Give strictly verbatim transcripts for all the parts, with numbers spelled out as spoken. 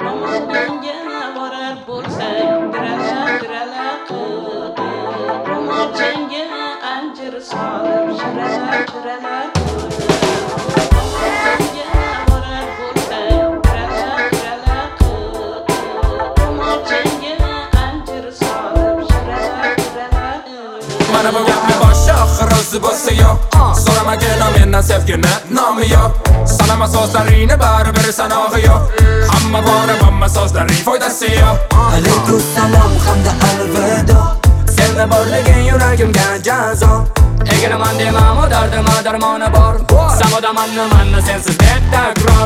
Menga borar bo'lsang dirala dirala ro'molchangga anjir solib shirala shirala menga borar bo'lsang dirala dirala ro'molchangga anjir solib shirala shirala Mana bu gapni boshi oxiri o'zi bo'lsa yo'q So'ramagin mendan sevgini nomi yo'q Sanama so'zlaringni baribir sanog'i yo'q Hamma bori hamma so'zlaring foydasi yo'q Alaykum salom hamda alvido Senla borliging yuragimga jazo Egaraman demam o dardima darmoni bor Samodamanni manni sensiz deb takror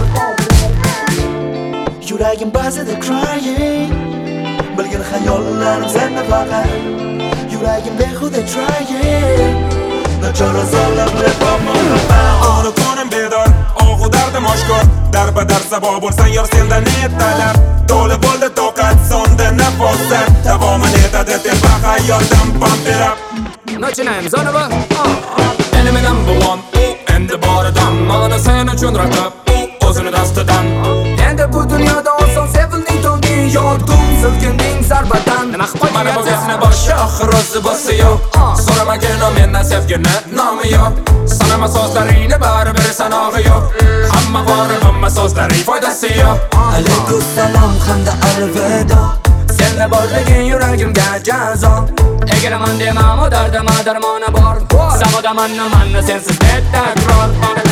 Yuragim ba'zida crying Bilgin xayollarim senda faqat Yuragim behuda trying Nachora zollab repamon Onu konim bedor, og'u dardim oshkor Darbadar sabo bo'lsan yor sendan netalab To'li bo'ldi toqat, sonda nafosat Davomin etadi tepa hayotdan pampirab Начинаем заново Enemy number one u endi boridan Mana sen uchun raqib u o'zini dastidan Endi bu dunyoda oson sevilding to'lding Yording silkinding zarbadan Nima qilib qo'ygan mana bu gapni boshi oxiri o'zi bo'lsa yo'q So'ramagin mendan sevgini nomi yo'q Sanama so'zlaringni baribir sanog'i yo'q Hamma bori hamma so'zlaring foydasi yo'q Alaykum salom hamda alvido Senla borliging yuragimga jazo Egaraman demam o dardima darmoni bor Samodamanni manni sensiz deb takror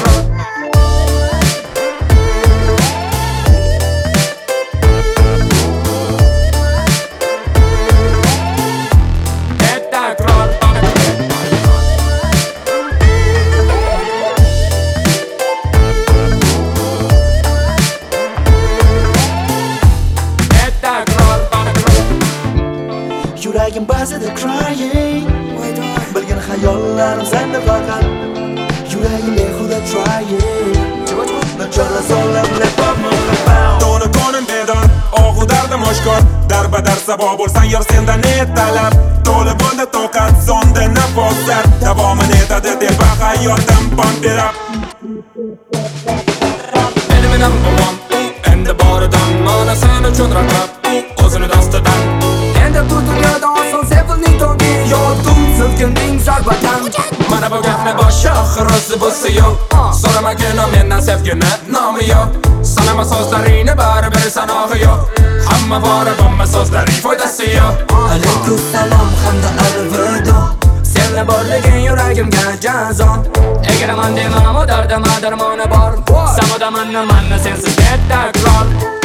Deb takror Deb takror Yuragim ba'zida crying Bilgin xayollarim senda faqat Yuragim behuda trying Nachora zollab repamon To'ni konim bedor, og'u dardim oshkor Darbadar sabo bo'lsan yor sendan netalab To'li bo'ldi toqat, sonda nafosat Davomin etadi tepa hayotdan pampirab Enemy number one u endi boridan Mana sen uchun raqib u o'zini dastidan Endi bu dunyoda oson sevilding to'lding Yording silkinding zarbadan Mana bu gapni boshi oxiri o'zi bo'lsa yo'q So'ramagin mendan sevgini nomi yo'q Sanama so'zlaringni baribir sanog'i yo'q Hamma bori hamma so'zlaring foydasi yo'q Alaykum salom hamda alvido Senla borliging yuragimga jazo Egaraman demam o dardima darmoni bor Samodamanni manni sensiz deb takror